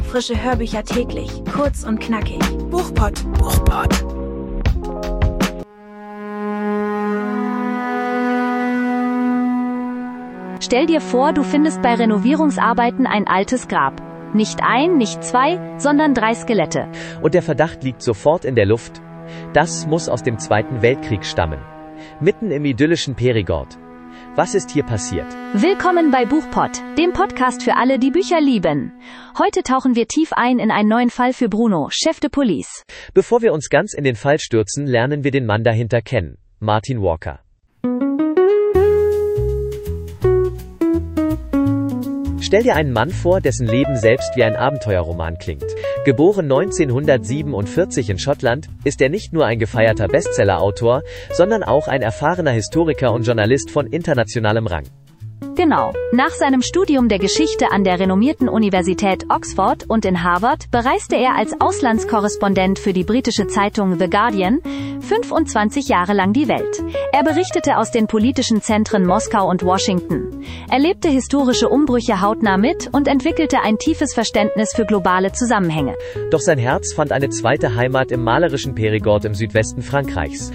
Frische Hörbücher täglich, kurz und knackig. Buchpott. Stell dir vor, du findest bei Renovierungsarbeiten ein altes Grab. Nicht ein, nicht zwei, sondern 3 Skelette. Und der Verdacht liegt sofort in der Luft. Das muss aus dem Zweiten Weltkrieg stammen. Mitten im idyllischen Perigord. Was ist hier passiert? Willkommen bei Buchpott, dem Podcast für alle, die Bücher lieben. Heute tauchen wir tief ein in einen neuen Fall für Bruno, Chef de Police. Bevor wir uns ganz in den Fall stürzen, lernen wir den Mann dahinter kennen. Martin Walker. Stell dir einen Mann vor, dessen Leben selbst wie ein Abenteuerroman klingt. Geboren 1947 in Schottland, ist er nicht nur ein gefeierter Bestsellerautor, sondern auch ein erfahrener Historiker und Journalist von internationalem Rang. Genau. Nach seinem Studium der Geschichte an der renommierten Universität Oxford und in Harvard bereiste er als Auslandskorrespondent für die britische Zeitung The Guardian 25 Jahre lang die Welt. Er berichtete aus den politischen Zentren Moskau und Washington, erlebte historische Umbrüche hautnah mit und entwickelte ein tiefes Verständnis für globale Zusammenhänge. Doch sein Herz fand eine zweite Heimat im malerischen Perigord im Südwesten Frankreichs.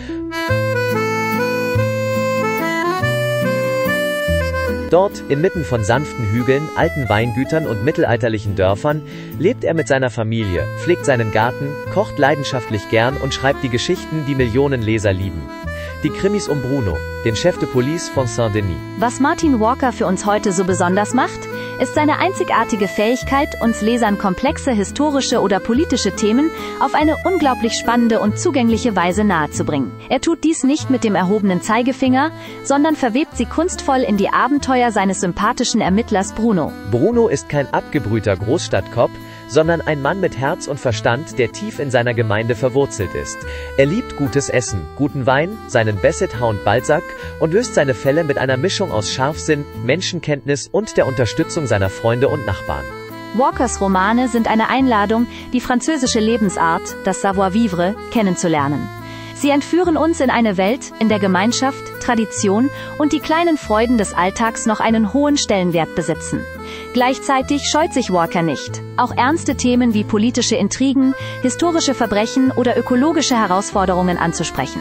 Dort, inmitten von sanften Hügeln, alten Weingütern und mittelalterlichen Dörfern, lebt er mit seiner Familie, pflegt seinen Garten, kocht leidenschaftlich gern und schreibt die Geschichten, die Millionen Leser lieben. Die Krimis um Bruno, den Chef de Police von Saint-Denis. Was Martin Walker für uns heute so besonders macht, ist seine einzigartige Fähigkeit, uns Lesern komplexe historische oder politische Themen auf eine unglaublich spannende und zugängliche Weise nahezubringen. Er tut dies nicht mit dem erhobenen Zeigefinger, sondern verwebt sie kunstvoll in die Abenteuer seines sympathischen Ermittlers Bruno. Bruno ist kein abgebrühter Großstadtkopf, sondern ein Mann mit Herz und Verstand, der tief in seiner Gemeinde verwurzelt ist. Er liebt gutes Essen, guten Wein, seinen Basset Hound Balzac und löst seine Fälle mit einer Mischung aus Scharfsinn, Menschenkenntnis und der Unterstützung seiner Freunde und Nachbarn. Walkers Romane sind eine Einladung, die französische Lebensart, das Savoir-vivre, kennenzulernen. Sie entführen uns in eine Welt, in der Gemeinschaft, Tradition und die kleinen Freuden des Alltags noch einen hohen Stellenwert besitzen. Gleichzeitig scheut sich Walker nicht, auch ernste Themen wie politische Intrigen, historische Verbrechen oder ökologische Herausforderungen anzusprechen.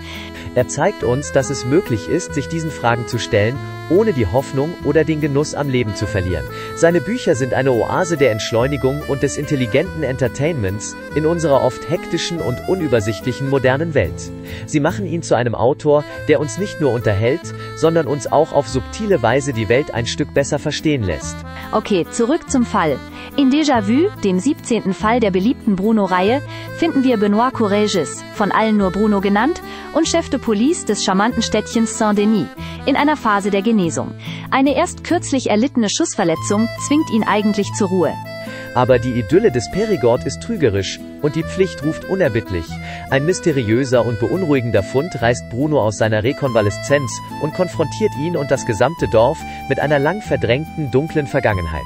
Er zeigt uns, dass es möglich ist, sich diesen Fragen zu stellen, ohne die Hoffnung oder den Genuss am Leben zu verlieren. Seine Bücher sind eine Oase der Entschleunigung und des intelligenten Entertainments in unserer oft hektischen und unübersichtlichen modernen Welt. Sie machen ihn zu einem Autor, der uns nicht nur unterhält, sondern uns auch auf subtile Weise die Welt ein Stück besser verstehen lässt. Okay, zurück zum Fall. In Déjà-vu, dem 17. Fall der beliebten Bruno-Reihe, finden wir Benoît Courrèges, von allen nur Bruno genannt, und Chef de Police des charmanten Städtchens Saint-Denis, in einer Phase der Genesung. Eine erst kürzlich erlittene Schussverletzung zwingt ihn eigentlich zur Ruhe. Aber die Idylle des Perigord ist trügerisch und die Pflicht ruft unerbittlich. Ein mysteriöser und beunruhigender Fund reißt Bruno aus seiner Rekonvaleszenz und konfrontiert ihn und das gesamte Dorf mit einer lang verdrängten, dunklen Vergangenheit.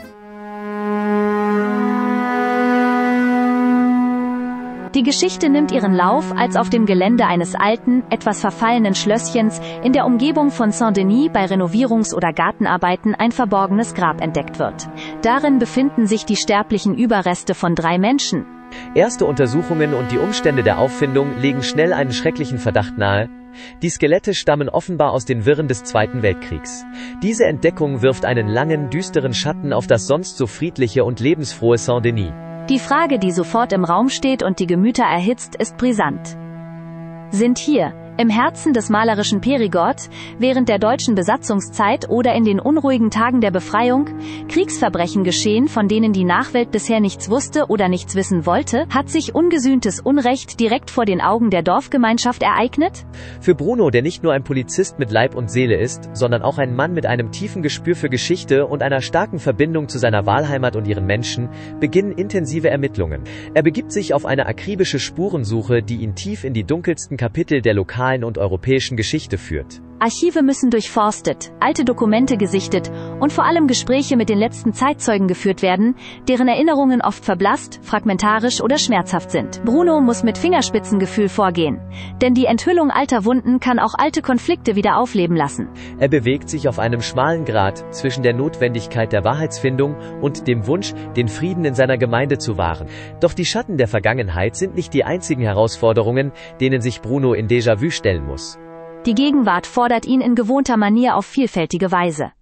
Die Geschichte nimmt ihren Lauf, als auf dem Gelände eines alten, etwas verfallenen Schlösschens in der Umgebung von Saint-Denis bei Renovierungs- oder Gartenarbeiten ein verborgenes Grab entdeckt wird. Darin befinden sich die sterblichen Überreste von 3 Menschen. Erste Untersuchungen und die Umstände der Auffindung legen schnell einen schrecklichen Verdacht nahe. Die Skelette stammen offenbar aus den Wirren des Zweiten Weltkriegs. Diese Entdeckung wirft einen langen, düsteren Schatten auf das sonst so friedliche und lebensfrohe Saint-Denis. Die Frage, die sofort im Raum steht und die Gemüter erhitzt, ist brisant. Sind hier, im Herzen des malerischen Perigord, während der deutschen Besatzungszeit oder in den unruhigen Tagen der Befreiung, Kriegsverbrechen geschehen, von denen die Nachwelt bisher nichts wusste oder nichts wissen wollte? Hat sich ungesühntes Unrecht direkt vor den Augen der Dorfgemeinschaft ereignet? Für Bruno, der nicht nur ein Polizist mit Leib und Seele ist, sondern auch ein Mann mit einem tiefen Gespür für Geschichte und einer starken Verbindung zu seiner Wahlheimat und ihren Menschen, beginnen intensive Ermittlungen. Er begibt sich auf eine akribische Spurensuche, die ihn tief in die dunkelsten Kapitel der lokalen und europäischen Geschichte führt. Archive müssen durchforstet, alte Dokumente gesichtet und vor allem Gespräche mit den letzten Zeitzeugen geführt werden, deren Erinnerungen oft verblasst, fragmentarisch oder schmerzhaft sind. Bruno muss mit Fingerspitzengefühl vorgehen, denn die Enthüllung alter Wunden kann auch alte Konflikte wieder aufleben lassen. Er bewegt sich auf einem schmalen Grat zwischen der Notwendigkeit der Wahrheitsfindung und dem Wunsch, den Frieden in seiner Gemeinde zu wahren. Doch die Schatten der Vergangenheit sind nicht die einzigen Herausforderungen, denen sich Bruno in Déjà-vu stellen muss. Die Gegenwart fordert ihn in gewohnter Manier auf vielfältige Weise.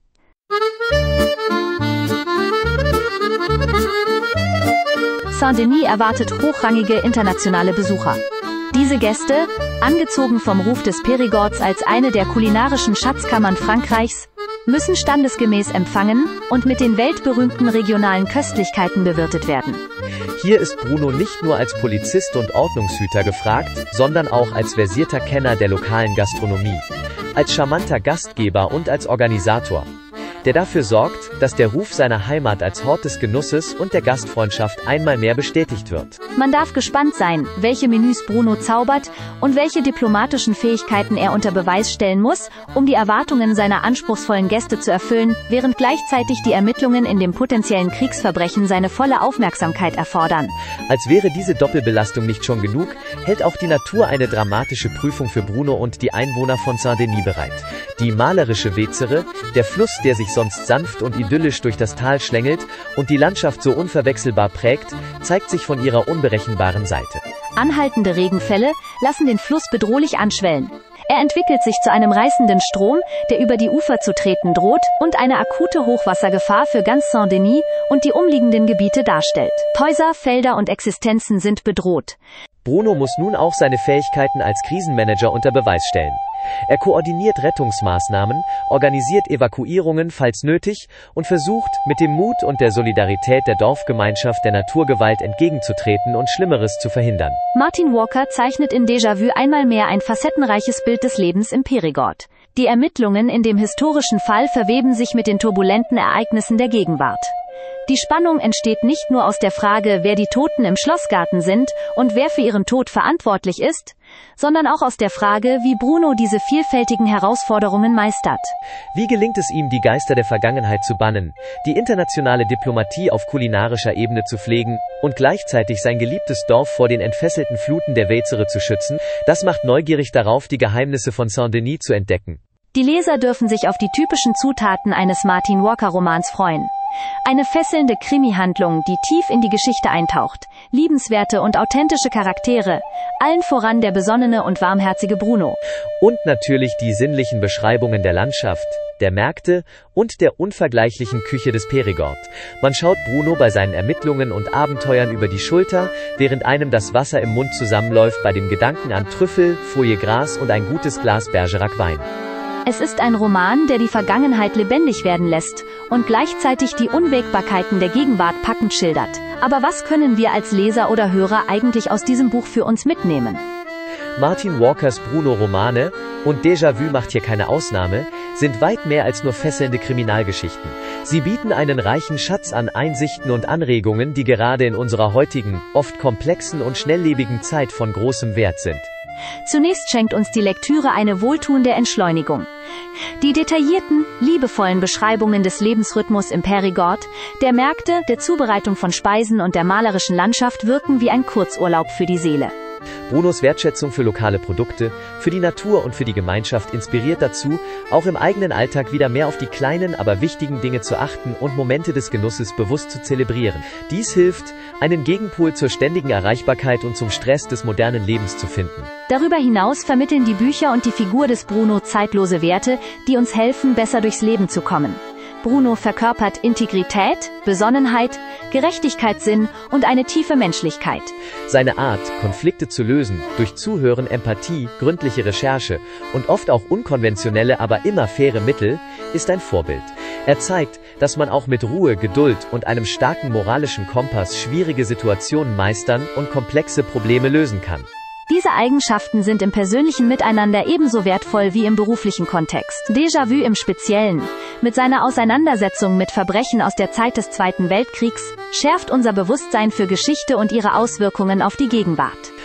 Saint-Denis erwartet hochrangige internationale Besucher. Diese Gäste, angezogen vom Ruf des Périgords als eine der kulinarischen Schatzkammern Frankreichs, müssen standesgemäß empfangen und mit den weltberühmten regionalen Köstlichkeiten bewirtet werden. Hier ist Bruno nicht nur als Polizist und Ordnungshüter gefragt, sondern auch als versierter Kenner der lokalen Gastronomie, als charmanter Gastgeber und als Organisator, der dafür sorgt, dass der Ruf seiner Heimat als Hort des Genusses und der Gastfreundschaft einmal mehr bestätigt wird. Man darf gespannt sein, welche Menüs Bruno zaubert und welche diplomatischen Fähigkeiten er unter Beweis stellen muss, um die Erwartungen seiner anspruchsvollen Gäste zu erfüllen, während gleichzeitig die Ermittlungen in dem potenziellen Kriegsverbrechen seine volle Aufmerksamkeit erfordern. Als wäre diese Doppelbelastung nicht schon genug, hält auch die Natur eine dramatische Prüfung für Bruno und die Einwohner von Saint-Denis bereit. Die malerische Vezere, der Fluss, der sich sonst sanft und idyllisch durch das Tal schlängelt und die Landschaft so unverwechselbar prägt, zeigt sich von ihrer unberechenbaren Seite. Anhaltende Regenfälle lassen den Fluss bedrohlich anschwellen. Er entwickelt sich zu einem reißenden Strom, der über die Ufer zu treten droht und eine akute Hochwassergefahr für ganz Saint-Denis und die umliegenden Gebiete darstellt. Häuser, Felder und Existenzen sind bedroht. Bruno muss nun auch seine Fähigkeiten als Krisenmanager unter Beweis stellen. Er koordiniert Rettungsmaßnahmen, organisiert Evakuierungen, falls nötig, und versucht, mit dem Mut und der Solidarität der Dorfgemeinschaft der Naturgewalt entgegenzutreten und Schlimmeres zu verhindern. Martin Walker zeichnet in Déjà-vu einmal mehr ein facettenreiches Bild des Lebens im Périgord. Die Ermittlungen in dem historischen Fall verweben sich mit den turbulenten Ereignissen der Gegenwart. Die Spannung entsteht nicht nur aus der Frage, wer die Toten im Schlossgarten sind und wer für ihren Tod verantwortlich ist, sondern auch aus der Frage, wie Bruno diese vielfältigen Herausforderungen meistert. Wie gelingt es ihm, die Geister der Vergangenheit zu bannen, die internationale Diplomatie auf kulinarischer Ebene zu pflegen und gleichzeitig sein geliebtes Dorf vor den entfesselten Fluten der Vezere zu schützen? Das macht neugierig darauf, die Geheimnisse von Saint-Denis zu entdecken. Die Leser dürfen sich auf die typischen Zutaten eines Martin Walker-Romans freuen. Eine fesselnde Krimi-Handlung, die tief in die Geschichte eintaucht, liebenswerte und authentische Charaktere, allen voran der besonnene und warmherzige Bruno. Und natürlich die sinnlichen Beschreibungen der Landschaft, der Märkte und der unvergleichlichen Küche des Périgord. Man schaut Bruno bei seinen Ermittlungen und Abenteuern über die Schulter, während einem das Wasser im Mund zusammenläuft bei dem Gedanken an Trüffel, Foie Gras und ein gutes Glas Bergerac-Wein. Es ist ein Roman, der die Vergangenheit lebendig werden lässt und gleichzeitig die Unwägbarkeiten der Gegenwart packend schildert. Aber was können wir als Leser oder Hörer eigentlich aus diesem Buch für uns mitnehmen? Martin Walkers Bruno-Romane, und Déjà-vu macht hier keine Ausnahme, sind weit mehr als nur fesselnde Kriminalgeschichten. Sie bieten einen reichen Schatz an Einsichten und Anregungen, die gerade in unserer heutigen, oft komplexen und schnelllebigen Zeit von großem Wert sind. Zunächst schenkt uns die Lektüre eine wohltuende Entschleunigung. Die detaillierten, liebevollen Beschreibungen des Lebensrhythmus im Périgord, der Märkte, der Zubereitung von Speisen und der malerischen Landschaft wirken wie ein Kurzurlaub für die Seele. Brunos Wertschätzung für lokale Produkte, für die Natur und für die Gemeinschaft inspiriert dazu, auch im eigenen Alltag wieder mehr auf die kleinen, aber wichtigen Dinge zu achten und Momente des Genusses bewusst zu zelebrieren. Dies hilft, einen Gegenpol zur ständigen Erreichbarkeit und zum Stress des modernen Lebens zu finden. Darüber hinaus vermitteln die Bücher und die Figur des Bruno zeitlose Werte, die uns helfen, besser durchs Leben zu kommen. Bruno verkörpert Integrität, Besonnenheit, Gerechtigkeitssinn und eine tiefe Menschlichkeit. Seine Art, Konflikte zu lösen, durch Zuhören, Empathie, gründliche Recherche und oft auch unkonventionelle, aber immer faire Mittel, ist ein Vorbild. Er zeigt, dass man auch mit Ruhe, Geduld und einem starken moralischen Kompass schwierige Situationen meistern und komplexe Probleme lösen kann. Diese Eigenschaften sind im persönlichen Miteinander ebenso wertvoll wie im beruflichen Kontext. Déjà-vu im Speziellen, mit seiner Auseinandersetzung mit Verbrechen aus der Zeit des Zweiten Weltkriegs, schärft unser Bewusstsein für Geschichte und ihre Auswirkungen auf die Gegenwart.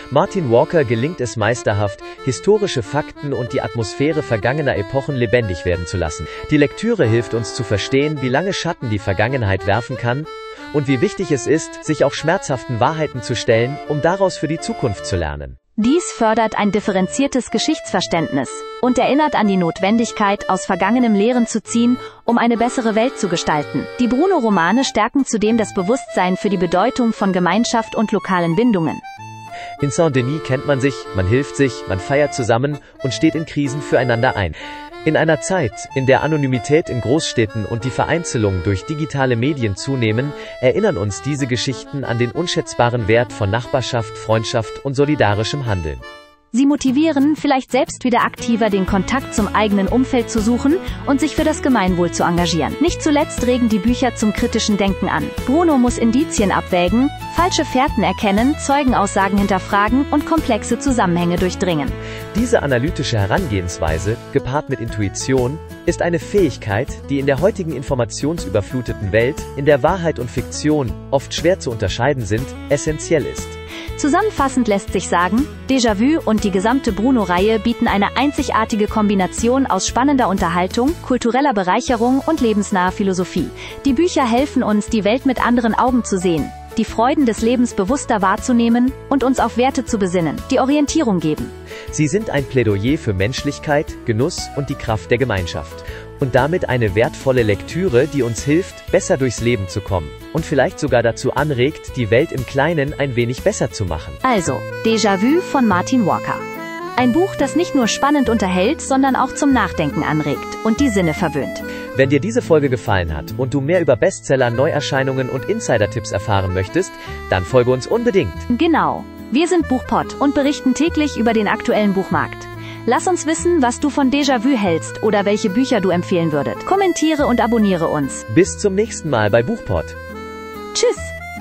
Martin Walker gelingt es meisterhaft, historische Fakten und die Atmosphäre vergangener Epochen lebendig werden zu lassen. Die Lektüre hilft uns zu verstehen, wie lange Schatten die Vergangenheit werfen kann und wie wichtig es ist, sich auch schmerzhaften Wahrheiten zu stellen, um daraus für die Zukunft zu lernen. Dies fördert ein differenziertes Geschichtsverständnis und erinnert an die Notwendigkeit, aus vergangenem Lehren zu ziehen, um eine bessere Welt zu gestalten. Die Bruno-Romane stärken zudem das Bewusstsein für die Bedeutung von Gemeinschaft und lokalen Bindungen. In Saint-Denis kennt man sich, man hilft sich, man feiert zusammen und steht in Krisen füreinander ein. In einer Zeit, in der Anonymität in Großstädten und die Vereinzelung durch digitale Medien zunehmen, erinnern uns diese Geschichten an den unschätzbaren Wert von Nachbarschaft, Freundschaft und solidarischem Handeln. Sie motivieren, vielleicht selbst wieder aktiver den Kontakt zum eigenen Umfeld zu suchen und sich für das Gemeinwohl zu engagieren. Nicht zuletzt regen die Bücher zum kritischen Denken an. Bruno muss Indizien abwägen, falsche Fährten erkennen, Zeugenaussagen hinterfragen und komplexe Zusammenhänge durchdringen. Diese analytische Herangehensweise, gepaart mit Intuition, ist eine Fähigkeit, die in der heutigen informationsüberfluteten Welt, in der Wahrheit und Fiktion oft schwer zu unterscheiden sind, essentiell ist. Zusammenfassend lässt sich sagen, Déjà-vu und die gesamte Bruno-Reihe bieten eine einzigartige Kombination aus spannender Unterhaltung, kultureller Bereicherung und lebensnaher Philosophie. Die Bücher helfen uns, die Welt mit anderen Augen zu sehen, die Freuden des Lebens bewusster wahrzunehmen und uns auf Werte zu besinnen, die Orientierung geben. Sie sind ein Plädoyer für Menschlichkeit, Genuss und die Kraft der Gemeinschaft. Und damit eine wertvolle Lektüre, die uns hilft, besser durchs Leben zu kommen und vielleicht sogar dazu anregt, die Welt im Kleinen ein wenig besser zu machen. Also, Déjà-vu von Martin Walker. Ein Buch, das nicht nur spannend unterhält, sondern auch zum Nachdenken anregt und die Sinne verwöhnt. Wenn dir diese Folge gefallen hat und du mehr über Bestseller, Neuerscheinungen und Insider-Tipps erfahren möchtest, dann folge uns unbedingt. Genau. Wir sind Buchpott und berichten täglich über den aktuellen Buchmarkt. Lass uns wissen, was du von Déjà-vu hältst oder welche Bücher du empfehlen würdest. Kommentiere und abonniere uns. Bis zum nächsten Mal bei Buchpott. Tschüss.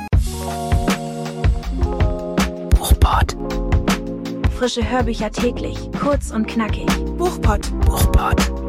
Buchpott. Frische Hörbücher täglich, kurz und knackig. Buchpott.